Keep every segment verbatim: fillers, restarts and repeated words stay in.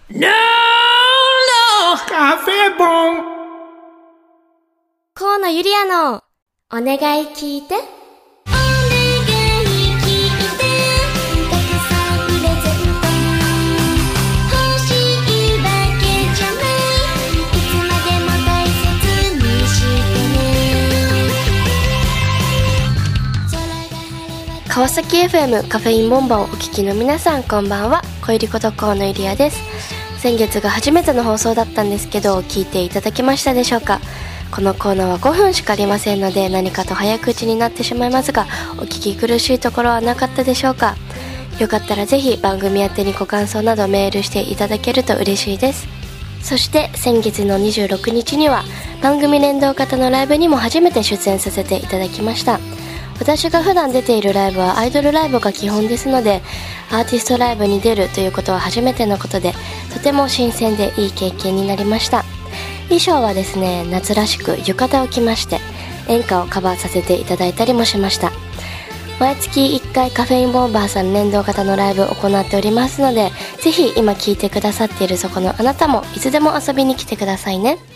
No, no カフェボン河野ゆりやのお願い聞いて。川崎 エフエム カフェインボンバーをお聞きの皆さん、こんばんは。小入りこと河野ゆりやです。先月が初めての放送だったんですけど、聞いていただけましたでしょうか。このコーナーはごふんしかありませんので、何かと早口になってしまいますが、お聞き苦しいところはなかったでしょうか。よかったらぜひ番組宛てにご感想などメールしていただけると嬉しいです。そして先月のにじゅうろくにちには番組連動型のライブにも初めて出演させていただきました。私が普段出ているライブはアイドルライブが基本ですので、アーティストライブに出るということは初めてのことで、とても新鮮でいい経験になりました。衣装はですね、夏らしく浴衣を着まして演歌をカバーさせていただいたりもしました。毎月いっかいカフェインボンバーさん連動型のライブを行っておりますので、ぜひ今聞いてくださっているそこのあなたもいつでも遊びに来てくださいね。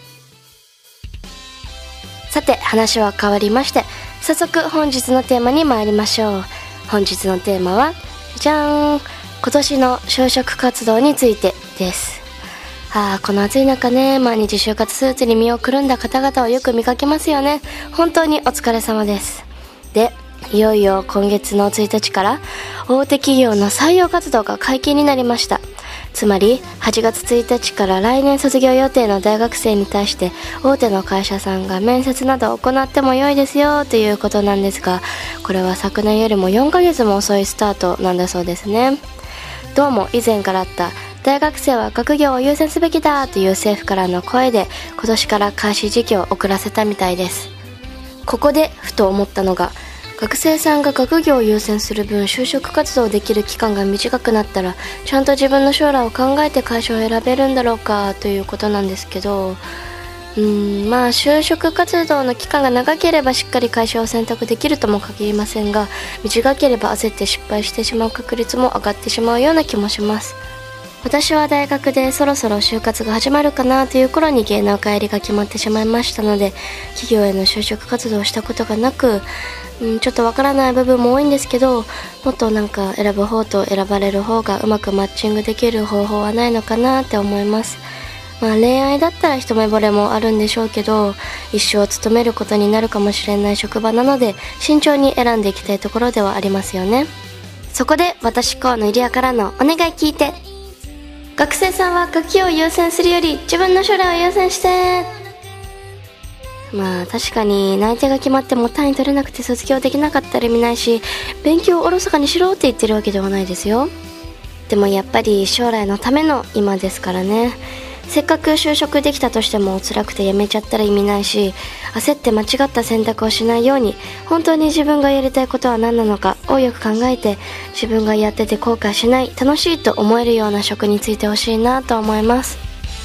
さて、話は変わりまして、早速本日のテーマに参りましょう。本日のテーマはじゃーん、今年の就職活動についてです。あー、この暑い中ね、毎日就活スーツに身をくるんだ方々をよく見かけますよね。本当にお疲れ様です。で、いよいよ今月のついたちから大手企業の採用活動が解禁になりました。つまりはちがつついたちから来年卒業予定の大学生に対して大手の会社さんが面接などを行っても良いですよということなんですが、これは昨年よりもよんかげつも遅いスタートなんだそうですね。どうも以前からあった大学生は学業を優先すべきだという政府からの声で、今年から開始時期を遅らせたみたいです。ここでふと思ったのが、学生さんが学業を優先する分就職活動できる期間が短くなったら、ちゃんと自分の将来を考えて会社を選べるんだろうかということなんですけど、うーんまあ就職活動の期間が長ければしっかり会社を選択できるとも限りませんが、短ければ焦って失敗してしまう確率も上がってしまうような気もします。私は大学でそろそろ就活が始まるかなという頃に芸能界入りが決まってしまいましたので、企業への就職活動をしたことがなく、うん、ちょっとわからない部分も多いんですけど、もっとなんか選ぶ方と選ばれる方がうまくマッチングできる方法はないのかなって思います。まあ恋愛だったら一目惚れもあるんでしょうけど、一生勤めることになるかもしれない職場なので慎重に選んでいきたいところではありますよね。そこで私河野ゆりやからのお願い聞いて。学生さんは学業を優先するより自分の将来を優先して。まあ確かに内定が決まっても単位取れなくて卒業できなかったら意味ないし、勉強をおろそかにしろって言ってるわけではないですよ。でもやっぱり将来のための今ですからね。せっかく就職できたとしても辛くて辞めちゃったら意味ないし、焦って間違った選択をしないように、本当に自分がやりたいことは何なのかをよく考えて、自分がやってて後悔しない、楽しいと思えるような職に就いてほしいなと思います。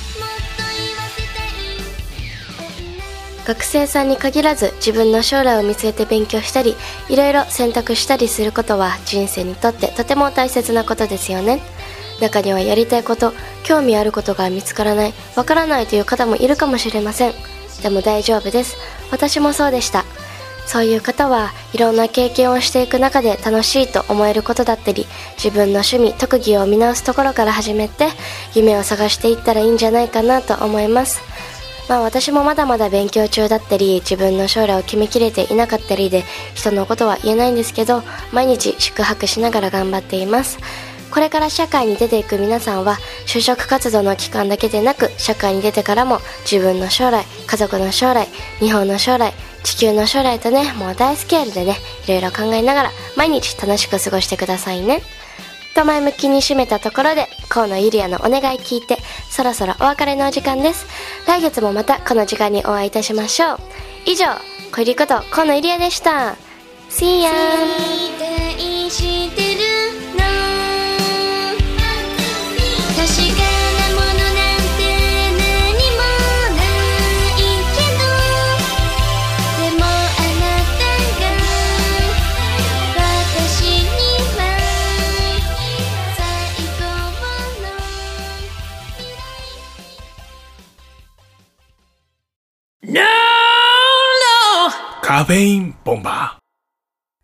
学生さんに限らず自分の将来を見据えて勉強したり、いろいろ選択したりすることは人生にとってとても大切なことですよね。中にはやりたいこと、興味あることが見つからない、わからないという方もいるかもしれません。でも大丈夫です。私もそうでした。そういう方はいろんな経験をしていく中で楽しいと思えることだったり、自分の趣味、特技を見直すところから始めて夢を探していったらいいんじゃないかなと思います。まあ私もまだまだ勉強中だったり、自分の将来を決めきれていなかったりで、人のことは言えないんですけど、毎日宿泊しながら頑張っています。これから社会に出ていく皆さんは、就職活動の期間だけでなく、社会に出てからも自分の将来、家族の将来、日本の将来、地球の将来とね、もう大スケールでね、いろいろ考えながら毎日楽しく過ごしてくださいね。と前向きに締めたところで、河野ゆりやのお願い聞いて、そろそろお別れのお時間です。来月もまたこの時間にお会いいたしましょう。以上、小入りこと河野ゆりやでした。See ya! カフェインボンバー。